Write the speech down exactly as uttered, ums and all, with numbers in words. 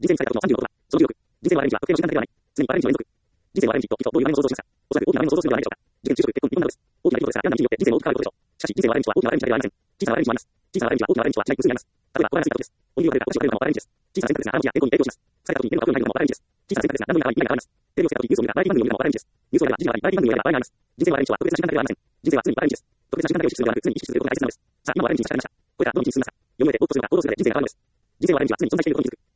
人生にされたことのさんじゅうのことは、そのじゅうろく。人生のアレンジは特定の瞬間だけではない。常にアレンジの連続。人生のアレンジときっとどういう場面を想像しますか。おそらく大きな場面を想像するのではないでしょうか。事件、就職、結婚、いろんなことです。大きな出来事ですが、病んだ道によって人生も大きく変わることでしょう。しかし、人生のアレンジは大きなアレンジだけではありません。小さなアレンジもあります。小さなアレンジは大きなアレンジとは違い無数にあります。例えば、小金すぎたことです。お湯をかけるかお菓子を食べるのもアレンジです。小さな選択ですが、体にや健康に影響します。疲れた時に目のが黒になるのもアレンジです。小さな選択ですが、何度もやらない意味が変わります。テレビをつけた時ニュースを見たらバラエティ番組を見るのもアレンジです。ニュースを見れば時事があり、バラエティ番組を見れば場合があります。人生のアレンジとは特別な瞬間だけではありません。人生は常にアレンジです。特別な瞬間だけを意識するのではなく、常に意識することが大切なのです。さあ、今もアレンジに差し掛かりました。これからどの道に進みますか。読むので、もっと強くなる、行動するので人生が変わるのです。人生のアレンジは常に存在していることに気づく。